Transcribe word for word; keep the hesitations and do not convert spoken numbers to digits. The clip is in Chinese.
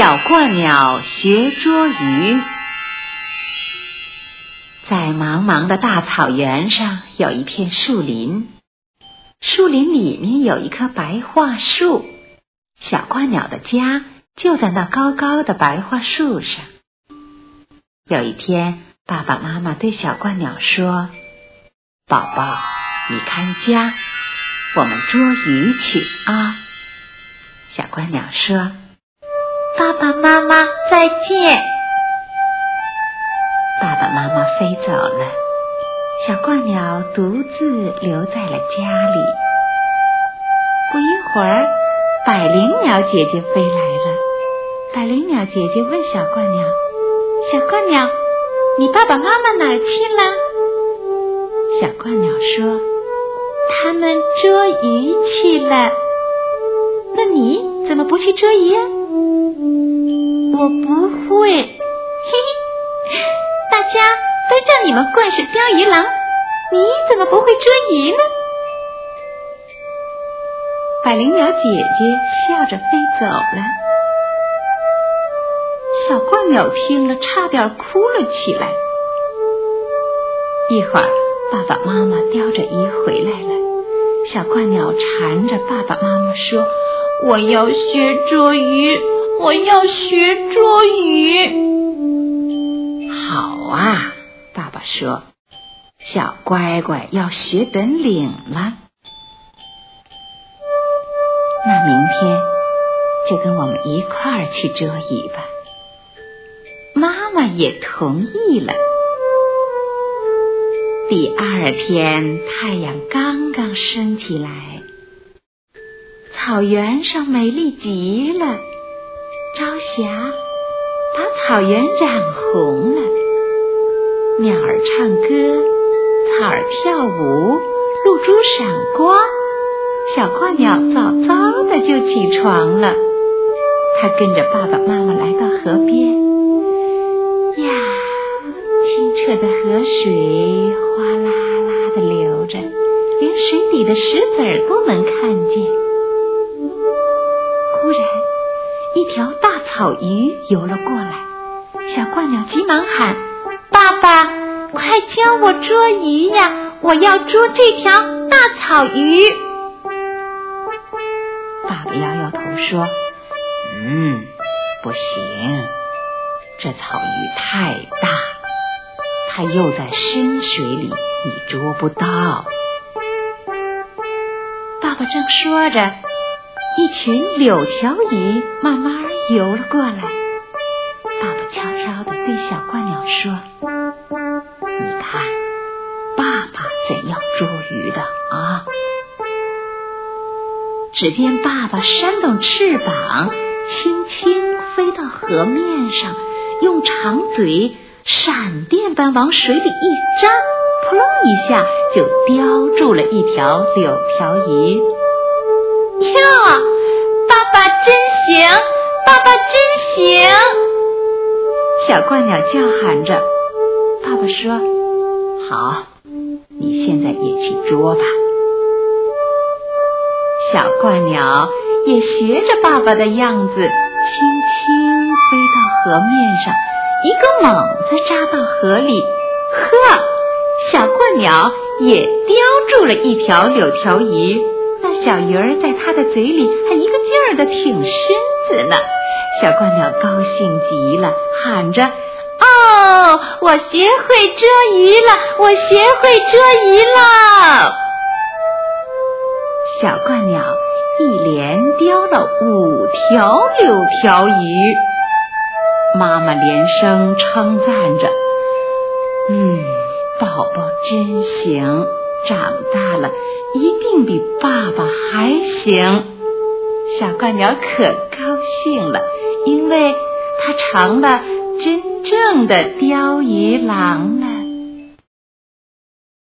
小鹳鸟学捉鱼。在茫茫的大草原上有一片树林，树林里面有一棵白桦树，小鹳鸟的家就在那高高的白桦树上。有一天，爸爸妈妈对小鹳鸟说：宝宝，你看家，我们捉鱼去啊。小鹳鸟说：爸爸妈妈再见。爸爸妈妈飞走了，小鹳鸟独自留在了家里。不一会儿，百灵鸟姐姐飞来了。百灵鸟姐姐问小鹳鸟：小鹳鸟，你爸爸妈妈哪儿去了？小鹳鸟说：他们捉鱼去了。那你怎么不去捉鱼啊？我不会。嘿嘿，大家都叫你们冠是钓鱼郎，你怎么不会捉鱼呢？百灵鸟姐姐笑着飞走了。小鹳鸟听了差点哭了起来。一会儿，爸爸妈妈叼着鱼回来了。小鹳鸟缠着爸爸妈妈说：我要学捉鱼，我要学捉鱼。好啊，爸爸说，小乖乖要学本领了。那明天就跟我们一块儿去捉鱼吧。妈妈也同意了。第二天，太阳刚刚升起来，草原上美丽极了，朝霞把草原染红了。鸟儿唱歌，草儿跳舞，露珠闪光。小鹳鸟早早的就起床了，它跟着爸爸妈妈来到河边。呀，清澈的河水哗啦啦的流着，连水底的石子儿都能看见。忽然，一条大草鱼游了过来，小鹳鸟急忙喊：爸爸，快教我捉鱼呀，我要捉这条大草鱼。爸爸摇摇头说：嗯，不行，这草鱼太大，它又在深水里，你捉不到。爸爸正说着，一群柳条鱼慢慢游了过来。爸爸悄悄地对小鹳鸟说：你看，爸爸怎样捉鱼的啊？只见爸爸扇动翅膀，轻轻飞到河面上，用长嘴闪电般往水里一扎，扑棱一下就叼住了一条柳条鱼。呀，爸爸真行，爸爸真行！小鹳鸟叫喊着。爸爸说：好，你现在也去捉吧。小鹳鸟也学着爸爸的样子，轻轻飞到河面上，一个猛子扎到河里。呵，小鹳鸟也叼住了一条柳条鱼，那小鱼儿在它的嘴里还一个劲儿地挺身子呢。小鹳鸟高兴极了，喊着：哦，我学会捉鱼了，我学会捉鱼了！小鹳鸟一连叼了五条柳条鱼。妈妈连声称赞着：嗯，宝宝真行，长大了一定比爸爸还行。小鹳鸟可高兴了，因为它成了真正的钓鱼郎了。